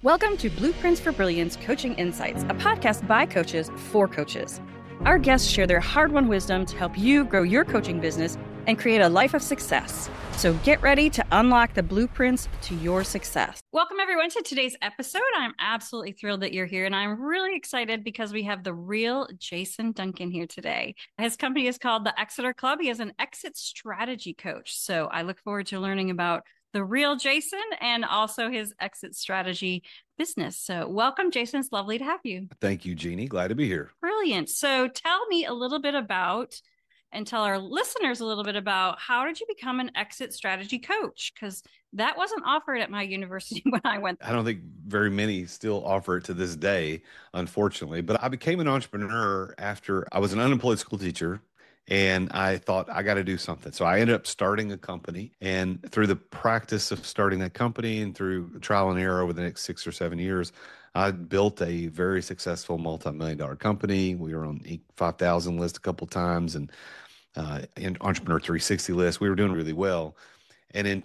Welcome to Blueprints for Brilliance Coaching Insights, a podcast by coaches for coaches. Our guests share their hard-won wisdom to help you grow your coaching business and create a life of success. So get ready to unlock the blueprints to your success. Welcome everyone to today's episode. I'm absolutely thrilled that you're here, and I'm really excited because we have the real Jason Duncan here today. His company is called the Exeter Club. He is an exit strategy coach. So I look forward to learning about the real Jason and also his exit strategy business. So welcome, Jason. It's lovely to have you. Thank you, Jeannie. Glad to be here. Brilliant. So tell me a little bit about, and tell our listeners a little bit about, how did you become an exit strategy coach? Because that wasn't offered at my university when I went. I don't think very many still offer it to this day, unfortunately. But I became an entrepreneur after I was an unemployed school teacher. And I thought I got to do something. So I ended up starting a company. And through the practice of starting that company and through trial and error over the next 6 or 7 years, I built a very successful multi-million-dollar company. We were on the 5,000 list a couple of times and Entrepreneur 360 list. We were doing really well. And in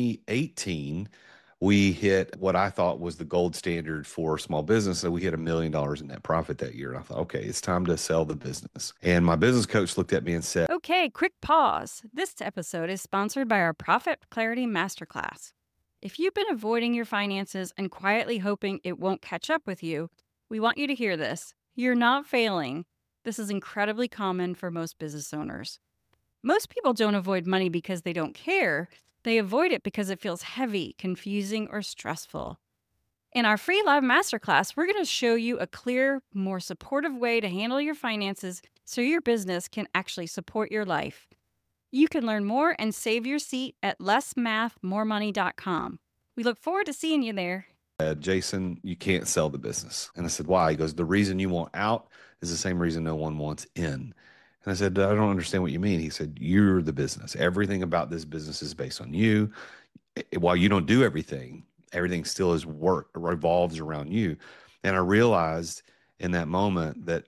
2018, we hit what I thought was the gold standard for small business. So we hit $1 million in net profit that year. And I thought, okay, it's time to sell the business. And my business coach looked at me and said, Okay, quick pause. This episode is sponsored by our Profit Clarity Masterclass. If you've been avoiding your finances and quietly hoping it won't catch up with you, we want you to hear this. You're not failing. This is incredibly common for most business owners. Most people don't avoid money because they don't care. They avoid it because it feels heavy, confusing, or stressful. In our free live masterclass, we're going to show you a clear, more supportive way to handle your finances so your business can actually support your life. You can learn more and save your seat at lessmathmoremoney.com. We look forward to seeing you there. Jason, you can't sell the business. And I said, why? He goes, the reason you want out is the same reason no one wants in. And I said, I don't understand what you mean. He said, you're the business. Everything about this business is based on you. While you don't do everything, everything still is work, revolves around you. And I realized in that moment that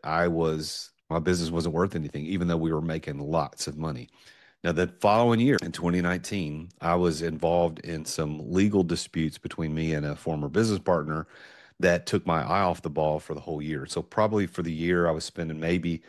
my business wasn't worth anything, even though we were making lots of money. Now, the following year, in 2019, I was involved in some legal disputes between me and a former business partner that took my eye off the ball for the whole year. So probably for the year, I was spending maybe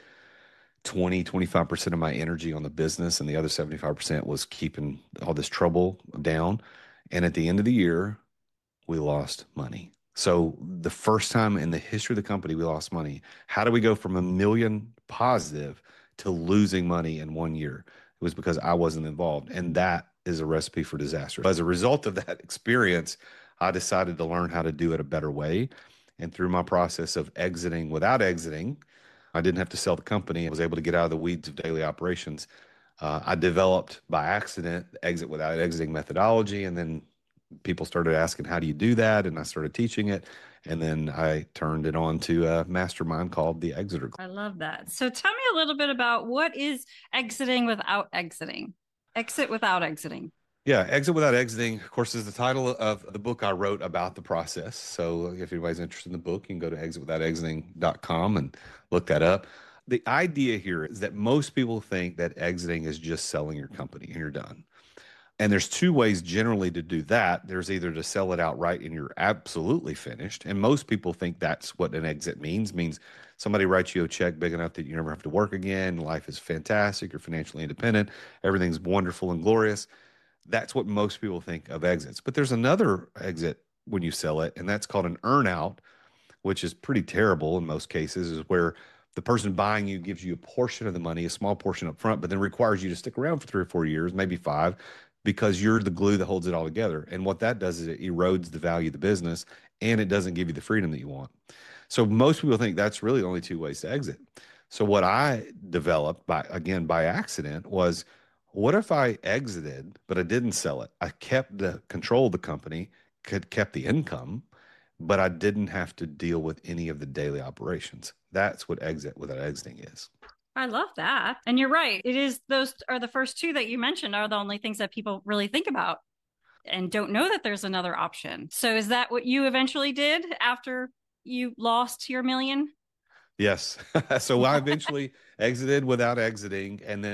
25% of my energy on the business, and the other 75% was keeping all this trouble down. And at the end of the year, we lost money. So the first time in the history of the company, we lost money. How do we go from $1 million positive to losing money in 1 year? It was because I wasn't involved. And that is a recipe for disaster. As a result of that experience, I decided to learn how to do it a better way. And through my process of exiting without exiting, I didn't have to sell the company. I was able to get out of the weeds of daily operations. I developed by accident the exit without exiting methodology. And then people started asking, how do you do that? And I started teaching it. And then I turned it on to a mastermind called the Exeter Club. I love that. So tell me a little bit about, what is exiting without exiting? Exit without exiting. Yeah, Exit Without Exiting, of course, is the title of the book I wrote about the process. So if anybody's interested in the book, you can go to exitwithoutexiting.com and look that up. The idea here is that most people think that exiting is just selling your company and you're done. And there's two ways generally to do that. There's either to sell it outright and you're absolutely finished. And most people think that's what an exit means somebody writes you a check big enough that you never have to work again. Life is fantastic. You're financially independent. Everything's wonderful and glorious. That's what most people think of exits. But there's another exit when you sell it, and that's called an earnout, which is pretty terrible in most cases, is where the person buying you gives you a portion of the money, a small portion up front, but then requires you to stick around for 3 or 4 years, maybe 5, because you're the glue that holds it all together. And what that does is it erodes the value of the business and it doesn't give you the freedom that you want. So most people think that's really the only two ways to exit. So what I developed by accident was, what if I exited, but I didn't sell it? I kept the control of the company, kept the income, but I didn't have to deal with any of the daily operations. That's what exit without exiting is. I love that. And you're right. It is, those are the first two that you mentioned are the only things that people really think about and don't know that there's another option. So is that what you eventually did after you lost your million? Yes. So I eventually exited without exiting. And then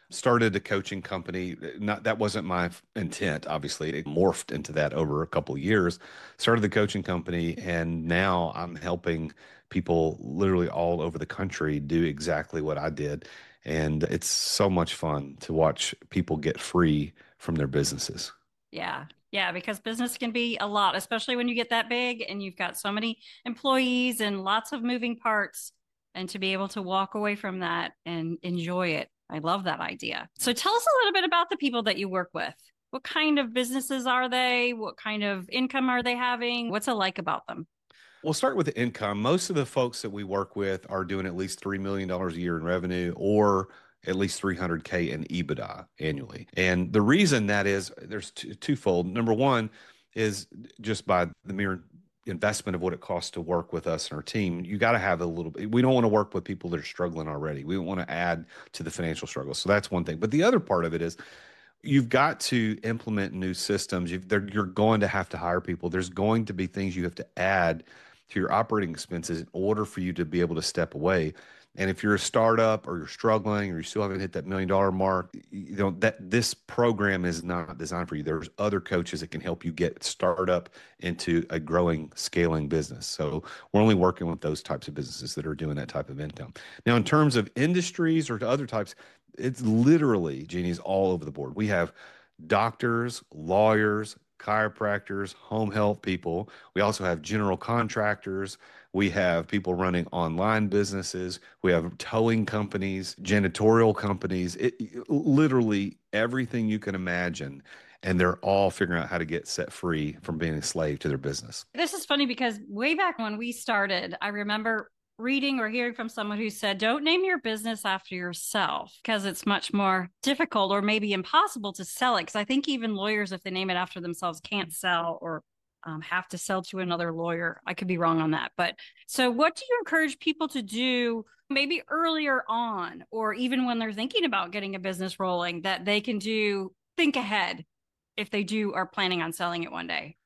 Started a coaching company. Not that wasn't my intent. Obviously, it morphed into that over a couple of years. Started the coaching company, and now I'm helping people literally all over the country do exactly what I did. And it's so much fun to watch people get free from their businesses. Yeah. Yeah, because business can be a lot, especially when you get that big and you've got so many employees and lots of moving parts. And to be able to walk away from that and enjoy it. I love that idea. So tell us a little bit about the people that you work with. What kind of businesses are they? What kind of income are they having? What's it like about them? We'll start with the income. Most of the folks that we work with are doing at least $3 million a year in revenue or at least 300K in EBITDA annually. And the reason that is there's twofold. Number one is just by the mere investment of what it costs to work with us and our team, you got to have a little bit. We don't want to work with people that are struggling already. We don't want to add to the financial struggle. So that's one thing. But the other part of it is you've got to implement new systems. You're going to have to hire people. There's going to be things you have to add to your operating expenses in order for you to be able to step away. And if you're a startup or you're struggling or you still haven't hit that $1 million mark, you know that this program is not designed for you. There's other coaches that can help you get startup into a growing, scaling business. So we're only working with those types of businesses that are doing that type of income. Now, in terms of industries or to other types, it's literally, Jeannie's all over the board. We have doctors, lawyers, chiropractors, home health people. We also have general contractors. We have people running online businesses. We have towing companies, janitorial companies. Literally everything you can imagine. And they're all figuring out how to get set free from being a slave to their business. This is funny because way back when we started, I remember reading or hearing from someone who said, don't name your business after yourself because it's much more difficult or maybe impossible to sell it. Because I think even lawyers, if they name it after themselves, can't sell or have to sell to another lawyer. I could be wrong on that. But so, what do you encourage people to do maybe earlier on, or even when they're thinking about getting a business rolling, that they can do, think ahead if they do are planning on selling it one day?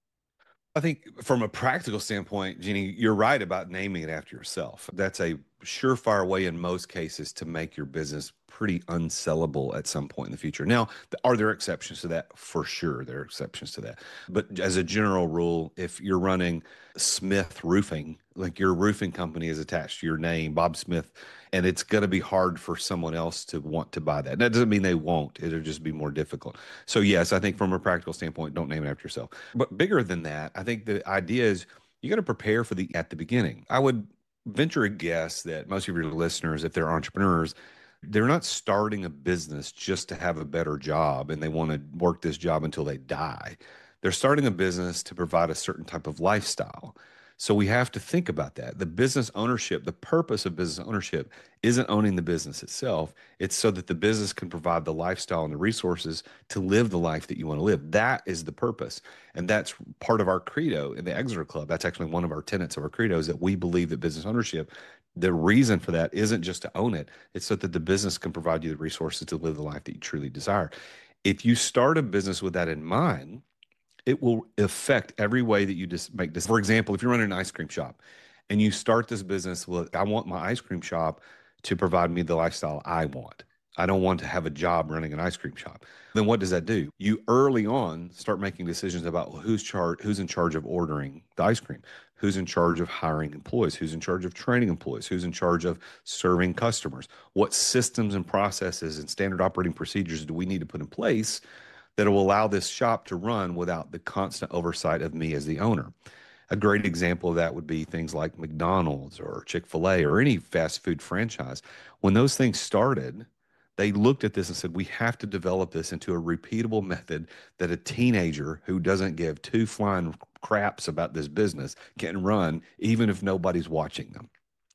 I think from a practical standpoint, Jeannie, you're right about naming it after yourself. That's a surefire way in most cases to make your business pretty unsellable at some point in the future. Now, are there exceptions to that? For sure, there are exceptions to that. But as a general rule, if you're running Smith Roofing, like your roofing company is attached to your name, Bob Smith, and it's going to be hard for someone else to want to buy that. That doesn't mean they won't. It'll just be more difficult. So yes, I think from a practical standpoint, don't name it after yourself. But bigger than that, I think the idea is you got to prepare for the at the beginning. I would venture a guess that most of your listeners, if they're entrepreneurs, they're not starting a business just to have a better job and they want to work this job until they die. They're starting a business to provide a certain type of lifestyle. So we have to think about that. The business ownership, the purpose of business ownership isn't owning the business itself. It's so that the business can provide the lifestyle and the resources to live the life that you want to live. That is the purpose. And that's part of our credo in the Exeter Club. That's actually one of our tenets of our credo is that we believe that business ownership, the reason for that isn't just to own it, it's so that the business can provide you the resources to live the life that you truly desire. If you start a business with that in mind, it will affect every way that you just make this. For example, if you're running an ice cream shop and you start this business, well, I want my ice cream shop to provide me the lifestyle I want. I don't want to have a job running an ice cream shop. Then what does that do? You early on start making decisions about who's in charge of ordering the ice cream, who's in charge of hiring employees, who's in charge of training employees, who's in charge of serving customers, what systems and processes and standard operating procedures do we need to put in place that will allow this shop to run without the constant oversight of me as the owner. A great example of that would be things like McDonald's or Chick-fil-A or any fast food franchise. When those things started, they looked at this and said, we have to develop this into a repeatable method that a teenager who doesn't give two flying craps about this business can run, even if nobody's watching them.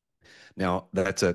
Now,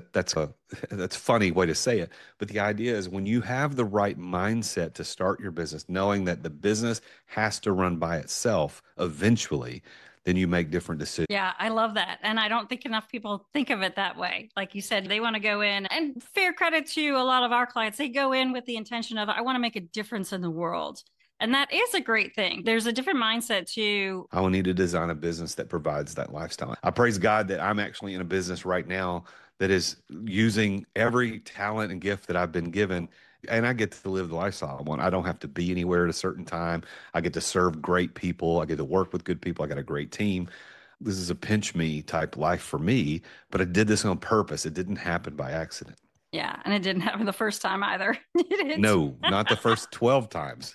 that's a funny way to say it, but the idea is when you have the right mindset to start your business, knowing that the business has to run by itself eventually, then you make different decisions. Yeah, I love that. And I don't think enough people think of it that way. Like you said, they want to go in and fair credit to a lot of our clients. They go in with the intention of, I want to make a difference in the world. And that is a great thing. There's a different mindset to, I will need to design a business that provides that lifestyle. I praise God that I'm actually in a business right now that is using every talent and gift that I've been given And I get to live the lifestyle I want. I don't have to be anywhere at a certain time. I get to serve great people. I get to work with good people. I got a great team. This is a pinch me type life for me, but I did this on purpose. It didn't happen by accident. Yeah, and it didn't happen the first time either, did it? No, not the first 12 times.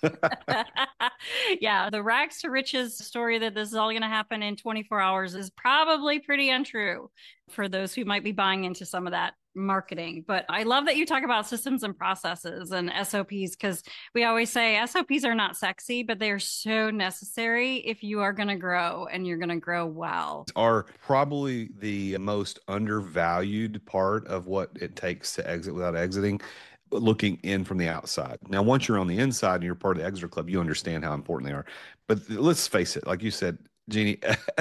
Yeah, the rags to riches story that this is all going to happen in 24 hours is probably pretty untrue for those who might be buying into some of that marketing. But I love that you talk about systems and processes and SOPs because we always say SOPs are not sexy, but they're so necessary if you are going to grow and you're going to grow well. Are probably the most undervalued part of what it takes to exit without exiting, looking in from the outside. Now, once you're on the inside and you're part of the Exit Club, you understand how important they are. But let's face it, like you said, Jeannie,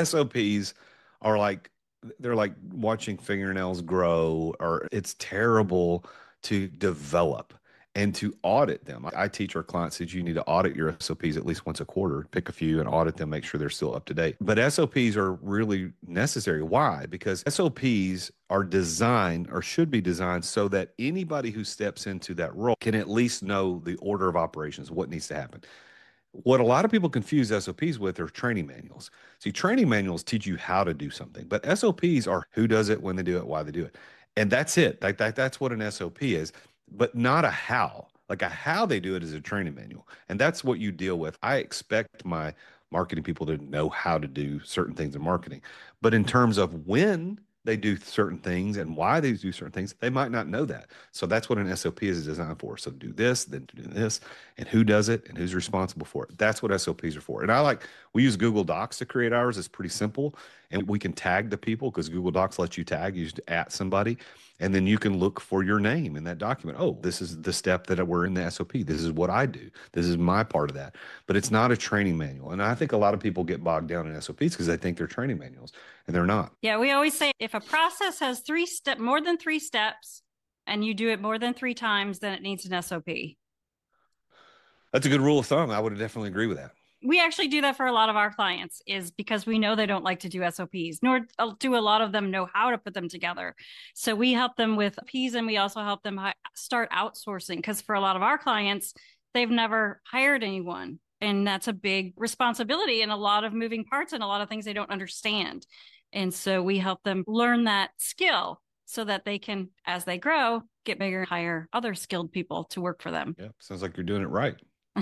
SOPs are like they're like watching fingernails grow, or it's terrible to develop and to audit them. I teach our clients that you need to audit your SOPs at least once a quarter, pick a few and audit them, make sure they're still up to date. But SOPs are really necessary. Why? Because SOPs are designed or should be designed so that anybody who steps into that role can at least know the order of operations, what needs to happen. What a lot of people confuse SOPs with are training manuals. See, training manuals teach you how to do something, but SOPs are who does it, when they do it, why they do it. And that's it. That's what an SOP is, but not a how. Like a how they do it is a training manual. And that's what you deal with. I expect my marketing people to know how to do certain things in marketing. But in terms of when they do certain things and why they do certain things, they might not know that. So that's what an SOP is designed for. So do this, then do this, and who does it and who's responsible for it. That's what SOPs are for. And we use Google Docs to create ours. It's pretty simple. And we can tag the people because Google Docs lets you tag, you just at somebody. And then you can look for your name in that document. Oh, this is the step that we're in the SOP. This is what I do. This is my part of that. But it's not a training manual. And I think a lot of people get bogged down in SOPs because they think they're training manuals and they're not. Yeah, we always say if a process has more than three steps and you do it more than three times, then it needs an SOP. That's a good rule of thumb. I would definitely agree with that. We actually do that for a lot of our clients is because we know they don't like to do SOPs, nor do a lot of them know how to put them together. So we help them with Ps and we also help them start outsourcing because for a lot of our clients, they've never hired anyone. And that's a big responsibility and a lot of moving parts and a lot of things they don't understand. And so we help them learn that skill so that they can, as they grow, get bigger, hire other skilled people to work for them. Yeah, sounds like you're doing it right.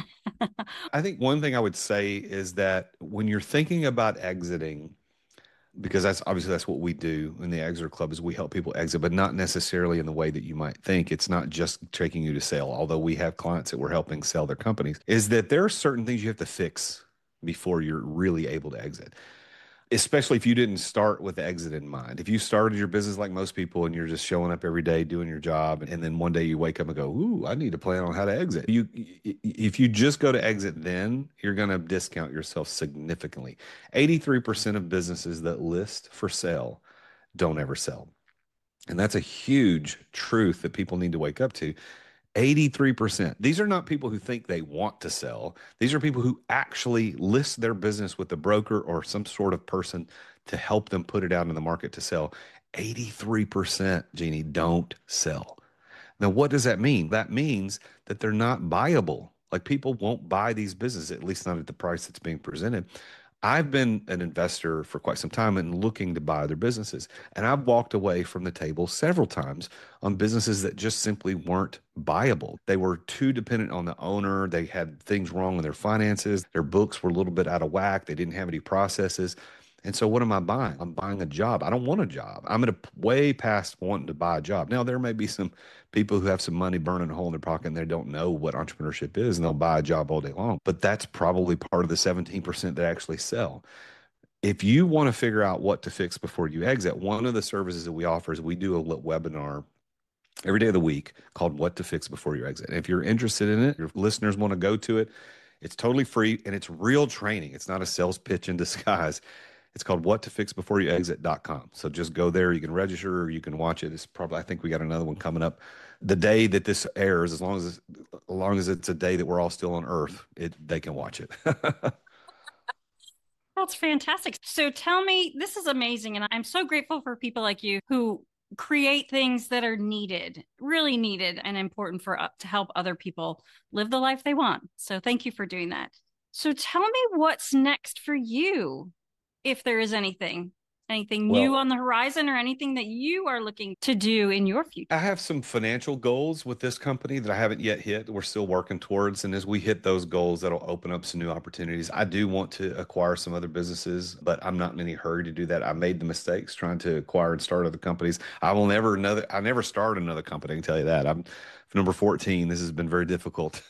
I think one thing I would say is that when you're thinking about exiting, because that's what we do in the Exit Club is we help people exit, but not necessarily in the way that you might think. It's not just taking you to sale, although we have clients that we're helping sell their companies, is that there are certain things you have to fix before you're really able to exit, especially if you didn't start with the exit in mind. If you started your business like most people and you're just showing up every day doing your job, and then one day you wake up and go, "Ooh, I need to plan on how to exit." If you just go to exit, then you're going to discount yourself significantly. 83% of businesses that list for sale don't ever sell. And that's a huge truth that people need to wake up to. 83%. These are not people who think they want to sell. These are people who actually list their business with a broker or some sort of person to help them put it out in the market to sell. 83%, Jeannie, don't sell. Now, what does that mean? That means that they're not buyable. Like people won't buy these businesses, at least not at the price that's being presented. I've been an investor for quite some time and looking to buy other businesses. And I've walked away from the table several times on businesses that just simply weren't buyable. They were too dependent on the owner. They had things wrong with their finances. Their books were a little bit out of whack. They didn't have any processes. And so what am I buying? I'm buying a job. I don't want a job. I'm at a way past wanting to buy a job. Now, there may be some people who have some money burning a hole in their pocket and they don't know what entrepreneurship is and they'll buy a job all day long. But that's probably part of the 17% that actually sell. If you want to figure out what to fix before you exit, one of the services that we offer is we do a webinar every day of the week called What to Fix Before You Exit. And if you're interested in it, your listeners want to go to it, it's totally free and it's real training. It's not a sales pitch in disguise. It's called What to Fix Before You Exit.com. So just go there. You can register or you can watch it. It's probably, I think we got another one coming up the day that this airs, as long as it's a day that we're all still on Earth, they can watch it. That's fantastic. So tell me, this is amazing. And I'm so grateful for people like you who create things that are needed, really needed and important for to help other people live the life they want. So thank you for doing that. So tell me what's next for you, if there is anything new Well, on the horizon or anything that you are looking to do in your future. I have some financial goals with this company that I haven't yet hit. We're still working towards. And as we hit those goals, that'll open up some new opportunities. I do want to acquire some other businesses, but I'm not in any hurry to do that. I made the mistakes trying to acquire and start other companies. I never start another company, I can tell you that. I'm number 14. This has been very difficult.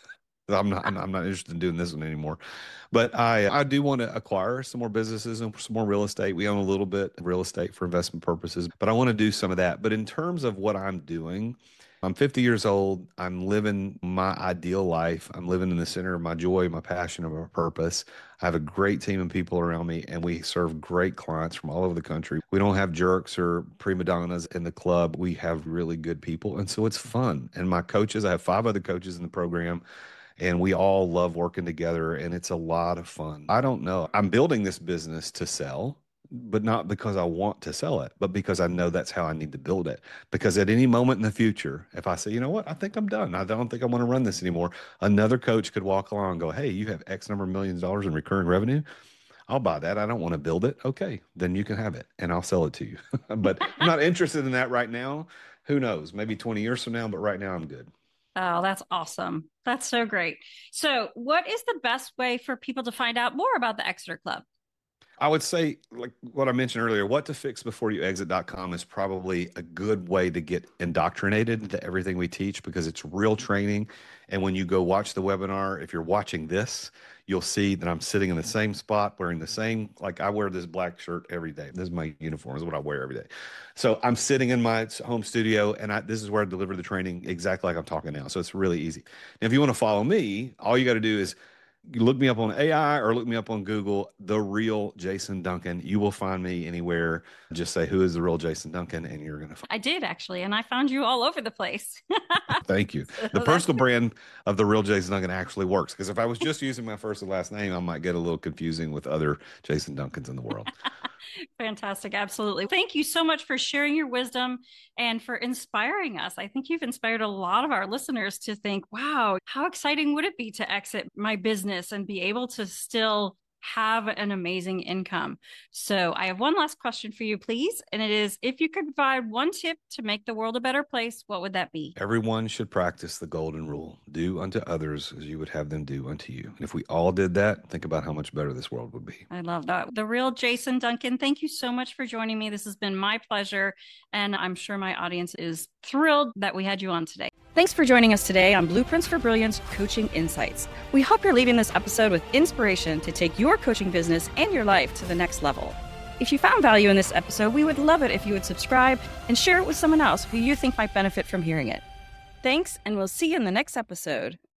I'm not interested in doing this one anymore. But I do want to acquire some more businesses and some more real estate. We own a little bit of real estate for investment purposes, but I want to do some of that. But in terms of what I'm doing, I'm 50 years old. I'm living my ideal life. I'm living in the center of my joy, my passion, and my purpose. I have a great team of people around me, and we serve great clients from all over the country. We don't have jerks or prima donnas in the club. We have really good people, and so it's fun. And my coaches, I have 5 other coaches in the program, and we all love working together, and it's a lot of fun. I don't know. I'm building this business to sell, but not because I want to sell it, but because I know that's how I need to build it. Because at any moment in the future, if I say, you know what, I think I'm done. I don't think I want to run this anymore. Another coach could walk along and go, hey, you have X number of millions of dollars in recurring revenue. I'll buy that. I don't want to build it. Okay, then you can have it and I'll sell it to you. But I'm not interested in that right now. Who knows? Maybe 20 years from now, but right now I'm good. Oh, that's awesome. That's so great. So, what is the best way for people to find out more about the Exeter Club? I would say, like what I mentioned earlier, what to fix before you exit.com is probably a good way to get indoctrinated into everything we teach because it's real training. And when you go watch the webinar, if you're watching this, you'll see that I'm sitting in the same spot wearing the same, like I wear this black shirt every day. This is my uniform, this is what I wear every day. So I'm sitting in my home studio and this is where I deliver the training exactly like I'm talking now. So it's really easy. Now, if you want to follow me, all you got to do is you look me up on AI or look me up on Google, The Real Jason Duncan. You will find me anywhere. Just say, who is the real Jason Duncan? And you're going to find. I did actually, and I found you all over the place. Thank you. The personal brand of The Real Jason Duncan actually works because if I was just using my first and last name, I might get a little confusing with other Jason Duncans in the world. Fantastic. Absolutely. Thank you so much for sharing your wisdom and for inspiring us. I think you've inspired a lot of our listeners to think, wow, how exciting would it be to exit my business and be able to still have an amazing income? So I have one last question for you, please. And it is, if you could provide one tip to make the world a better place, what would that be? Everyone should practice the golden rule. Do unto others as you would have them do unto you. And if we all did that, think about how much better this world would be. I love that. The Real Jason Duncan, thank you so much for joining me. This has been my pleasure. And I'm sure my audience is thrilled that we had you on today. Thanks for joining us today on Blueprints for Brilliance Coaching Insights. We hope you're leaving this episode with inspiration to take your coaching business and your life to the next level. If you found value in this episode, we would love it if you would subscribe and share it with someone else who you think might benefit from hearing it. Thanks, and we'll see you in the next episode.